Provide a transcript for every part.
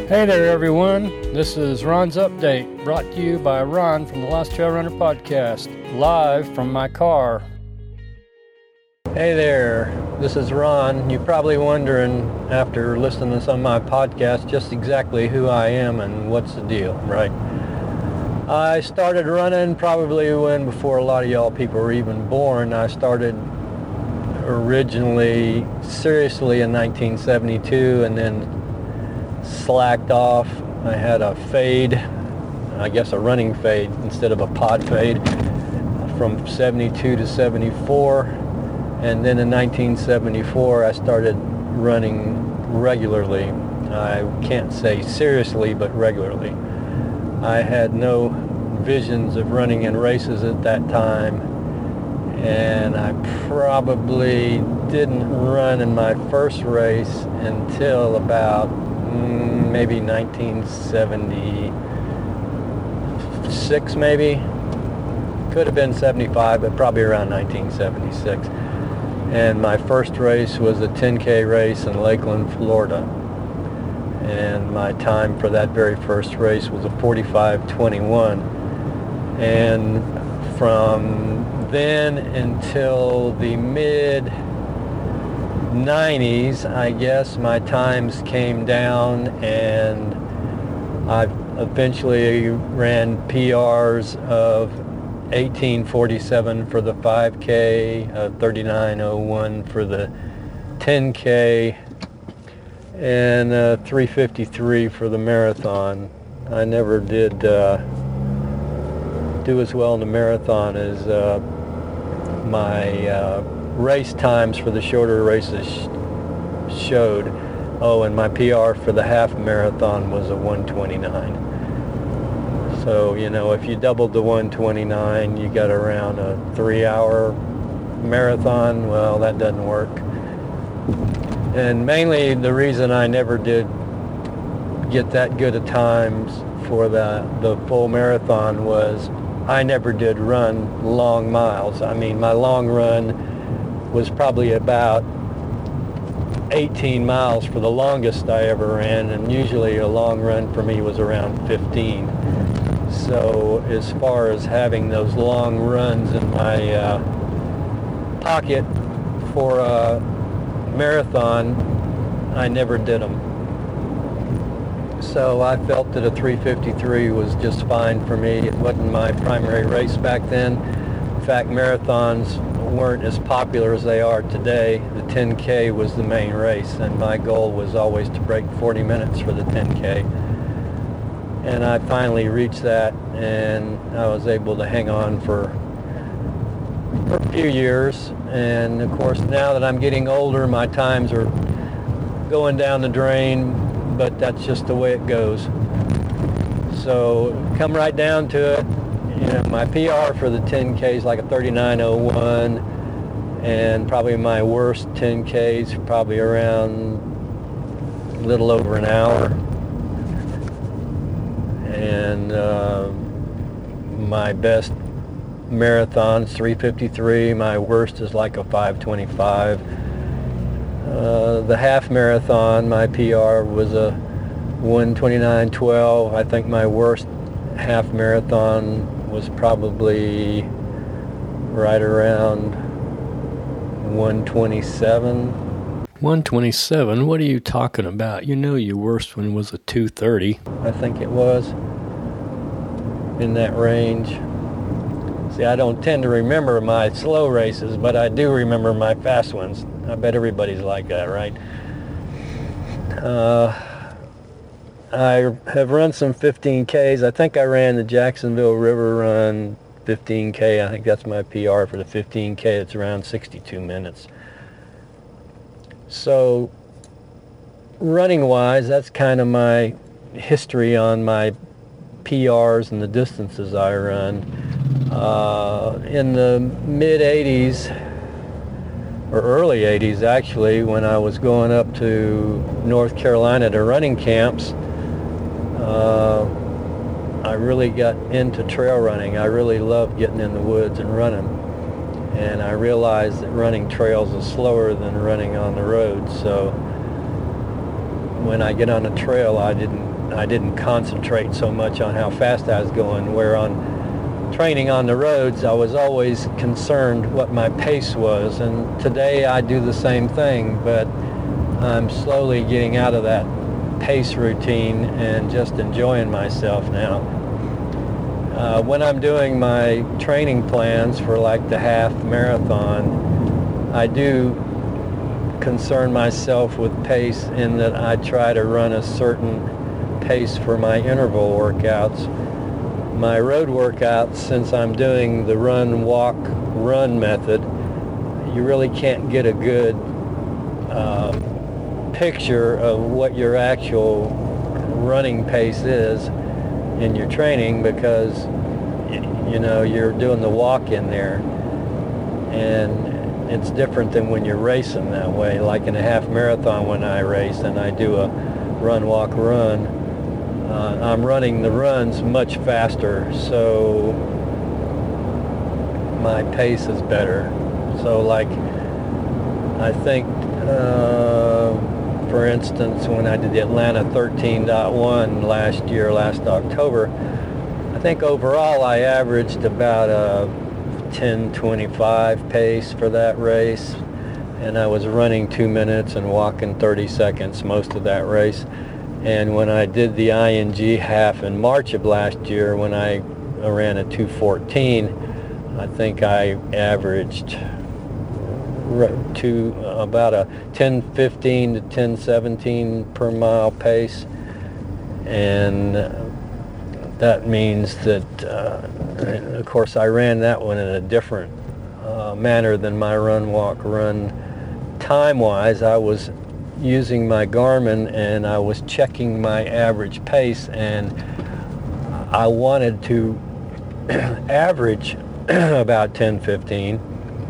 Hey there, everyone. This is Ron's Update, brought to you by Ron from the Lost Trail Runner Podcast, live from my car. Hey there, this is Ron. You're probably wondering, after listening to some of my podcasts, just exactly who I am and what's the deal, right? I started running probably before a lot of y'all people were even born. I started originally seriously in 1972 and then slacked off. I had a fade, I guess a running fade instead of a pod fade, from 72 to 74, and then in 1974 I started running regularly. I can't say seriously, but regularly. I had no visions of running in races at that time, and I probably didn't run in my first race until about maybe 1976, maybe. Could have been 75, but probably around 1976. And my first race was a 10K race in Lakeland, Florida. And my time for that very first race was a 45:21. And from then until the mid-90s, I guess, my times came down, and I eventually ran PRs of 18:47 for the 5K, 39:01 for the 10K, and 3:53 for the marathon. I never did do as well in the marathon as my race times for the shorter races showed. Oh, and my PR for the half marathon was a 1:29. So, you know, if you doubled the 1:29, you got around a 3-hour marathon. Well, that doesn't work. And mainly the reason I never did get that good of times for the full marathon was I never did run long miles. I mean, my long run was probably about 18 miles for the longest I ever ran, and usually a long run for me was around 15. So as far as having those long runs in my pocket for a marathon, I never did them. So I felt that a 3:53 was just fine for me. It wasn't my primary race back then. In fact, marathons weren't as popular as they are today. The 10K was the main race, and my goal was always to break 40 minutes for the 10K. And I finally reached that, and I was able to hang on for a few years. And of course, now that I'm getting older, my times are going down the drain, but that's just the way it goes. So come right down to it. You know, my PR for the 10K is like a 39:01, and probably my worst 10Ks probably around a little over an hour. And my best marathon's 3:53. My worst is like a 5:25. The half marathon, my PR was a 1:29:12. I think my worst half marathon was probably right around 1:27. 1:27? What are you talking about? You know your worst one was a 2:30. I think it was in that range. See, I don't tend to remember my slow races, but I do remember my fast ones. I bet everybody's like that, right? I have run some 15Ks. I think I ran the Jacksonville River Run 15K. I think that's my PR for the 15K. It's around 62 minutes. So running-wise, that's kind of my history on my PRs and the distances I run. In the mid-'80s, or early 80s actually, when I was going up to North Carolina to running camps, I really got into trail running. I really loved getting in the woods and running. And I realized that running trails is slower than running on the road. So when I get on a trail, I didn't I didn't concentrate so much on how fast I was going, where on training on the roads, I was always concerned what my pace was. And today I do the same thing, but I'm slowly getting out of that pace routine and just enjoying myself now. When I'm doing my training plans for like the half marathon, I do concern myself with pace in that I try to run a certain pace for my interval workouts. My road workouts, since I'm doing the run, walk, run method, you really can't get a good picture of what your actual running pace is in your training, because you know you're doing the walk in there, and it's different than when you're racing that way. Like in a half marathon, when I race and I do a run, walk, run, I'm running the runs much faster, so my pace is better. So like, I think for instance, when I did the Atlanta 13.1 last October, I think overall I averaged about a 10:25 pace for that race, and I was running 2 minutes and walking 30 seconds most of that race. And when I did the ING half in March of last year, when I ran a 2:14, I think I averaged to about a 10:15 to 10:17 per mile pace, and that means that of course I ran that one in a different manner than my run, walk, run time wise. I was using my Garmin and I was checking my average pace, and I wanted to average about 10:15.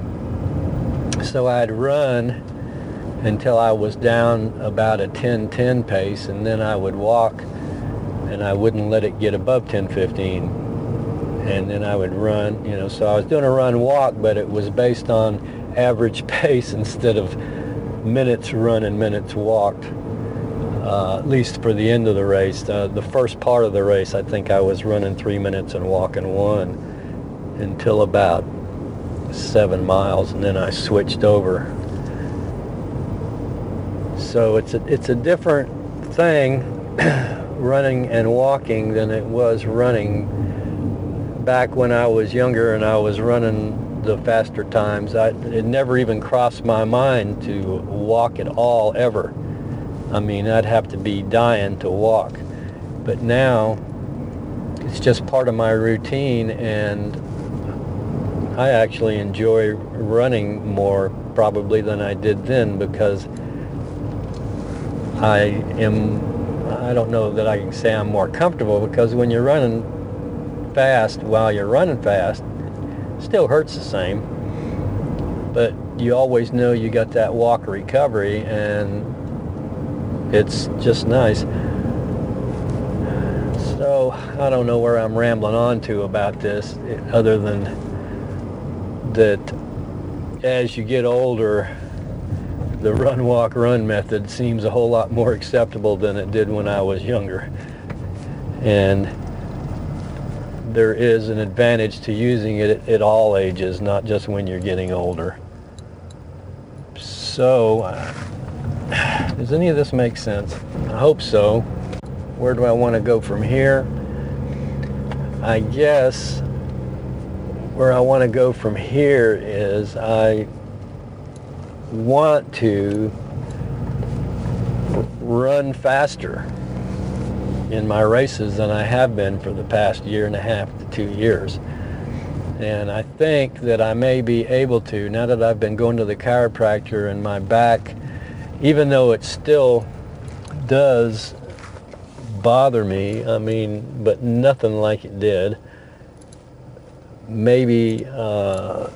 So I'd run until I was down about a 10:10 pace, and then I would walk, and I wouldn't let it get above 10:15. And then I would run, you know, so I was doing a run walk, but it was based on average pace instead of minutes run and minutes walked, at least for the end of the race. The first part of the race, I think I was running 3 minutes and walking 1 until about 7 miles, and then I switched over. So it's a different thing running and walking than it was running back when I was younger and I was running the faster times. It never even crossed my mind to walk at all, ever. I mean, I'd have to be dying to walk. But now it's just part of my routine, and I actually enjoy running more probably than I did then, because I don't know that I can say I'm more comfortable, because when you're running fast, while you're running fast, it still hurts the same, but you always know you got that walk recovery, and it's just nice. So I don't know where I'm rambling on to about this, other than that as you get older, the run, walk, run method seems a whole lot more acceptable than it did when I was younger. And there is an advantage to using it at all ages, not just when you're getting older. So, does any of this make sense? I hope so. Where do I want to go from here? I guess where I want to go from here is I want to run faster in my races than I have been for the past 1.5 to 2 years. And I think that I may be able to, now that I've been going to the chiropractor, and my back, even though it still does bother me, I mean, but nothing like it did. Maybe I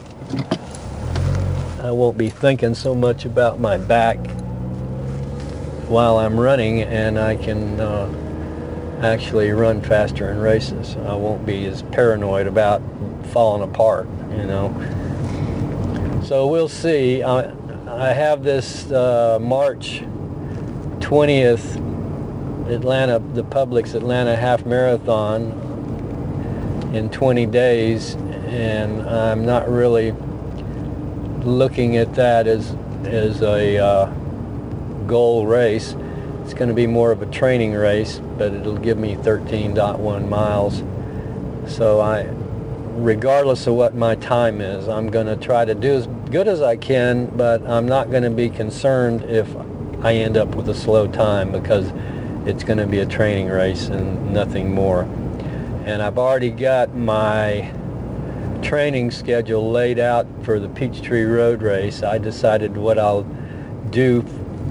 won't be thinking so much about my back while I'm running, and I can actually run faster in races. I won't be as paranoid about falling apart, you know. So we'll see. I have this March 20th the Publix Atlanta Half Marathon in 20 days, and I'm not really looking at that as a goal race. It's going to be more of a training race, but it'll give me 13.1 miles. So regardless of what my time is, I'm going to try to do as good as I can, but I'm not going to be concerned if I end up with a slow time, because it's going to be a training race and nothing more. And I've already got my training schedule laid out for the Peachtree Road Race. I decided what I'll do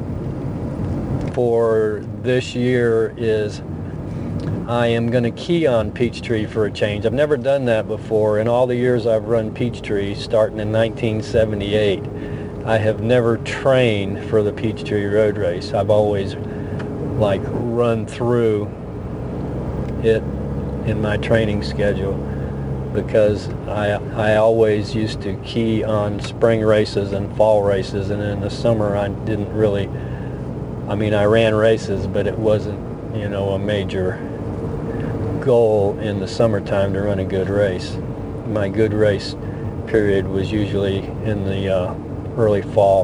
for this year is I am going to key on Peachtree for a change. I've never done that before. In all the years I've run Peachtree, starting in 1978, I have never trained for the Peachtree Road Race. I've always run through it in my training schedule, because I always used to key on spring races and fall races, and in the summer I didn't really, I ran races, but it wasn't, a major goal in the summertime to run a good race. My good race period was usually in the early fall.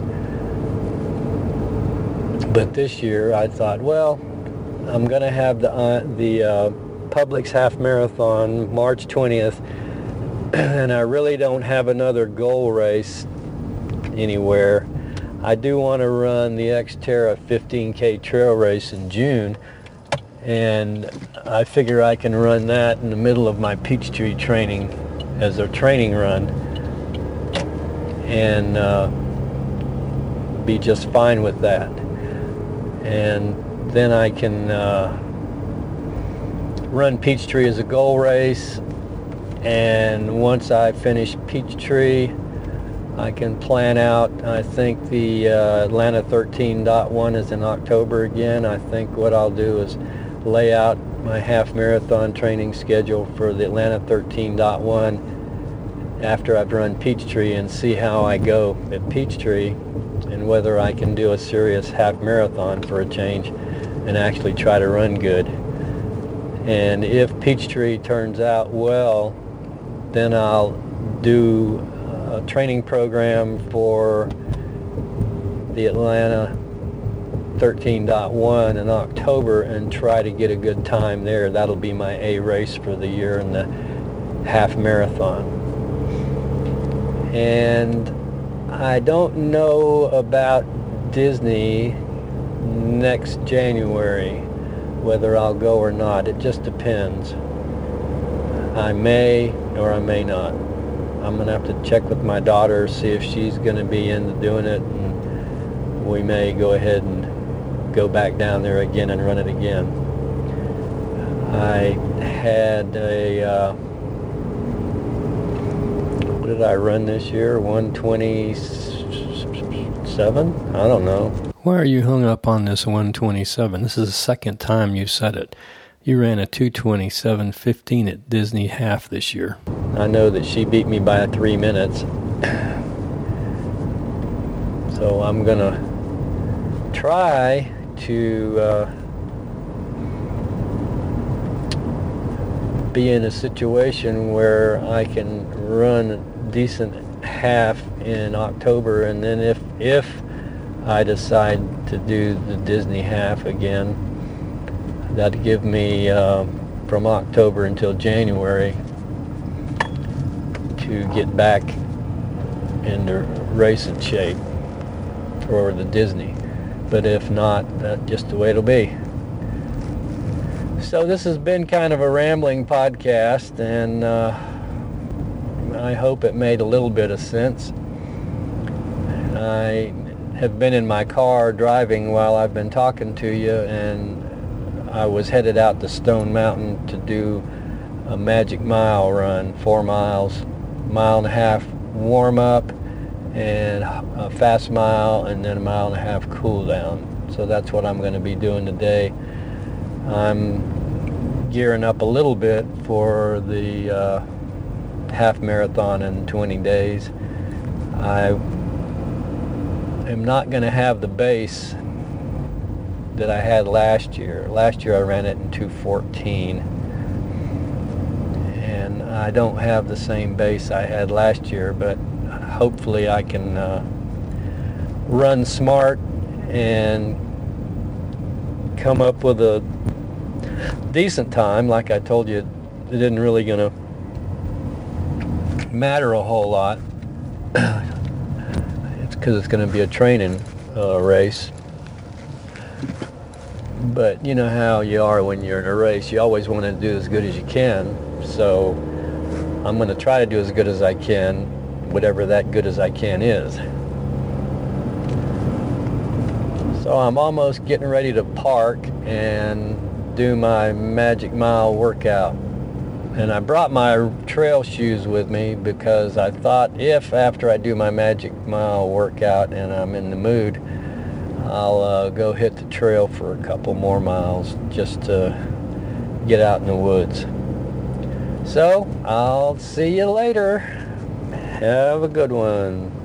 But this year I thought, well, I'm going to have the Publix Half Marathon March 20th, and I really don't have another goal race anywhere. I do want to run the Xterra 15K trail race in June, and I figure I can run that in the middle of my Peachtree training as a training run, and be just fine with that. And then I can run Peachtree as a goal race, and once I finish Peachtree, I can plan out, I think the Atlanta 13.1 is in October again. I think what I'll do is lay out my half marathon training schedule for the Atlanta 13.1 after I've run Peachtree, and see how I go at Peachtree and whether I can do a serious half marathon for a change and actually try to run good. And if Peachtree turns out well, then I'll do a training program for the Atlanta 13.1 in October and try to get a good time there. That'll be my A race for the year in the half marathon. And I don't know about Disney next January, whether I'll go or not. It just depends. I may or I may not. I'm going to have to check with my daughter, see if she's going to be into doing it, and we may go ahead and go back down there again and run it again. I had what did I run this year? 127? I don't know. Why are you hung up on this 127? This is the second time you said it. You ran a 2:27:15 at Disney half this year. I know that she beat me by 3 minutes. So I'm going to try to be in a situation where I can run a decent half in October, and then if I decide to do the Disney half again, that'd give me from October until January to get back into racing shape for the Disney. But if not, that's just the way it'll be. So this has been kind of a rambling podcast, and I hope it made a little bit of sense. I have been in my car driving while I've been talking to you, and I was headed out to Stone Mountain to do a Magic Mile run, 4 miles, 1.5 mile warm up, and a fast mile, and then a 1.5 mile cool down. So that's what I'm going to be doing today. I'm gearing up a little bit for the half marathon in 20 days. I am not going to have the base that I had last year. Last year I ran it in 2:14, and I don't have the same base I had last year, but hopefully I can run smart and come up with a decent time. Like I told you, it isn't really going to matter a whole lot. It's because it's going to be a training race. But you know how you are when you're in a race. You always want to do as good as you can. So I'm going to try to do as good as I can, whatever that good as I can is. So I'm almost getting ready to park and do my Magic Mile workout. And I brought my trail shoes with me because I thought if after I do my Magic Mile workout and I'm in the mood, I'll go hit the trail for a couple more miles just to get out in the woods. So I'll see you later. Have a good one.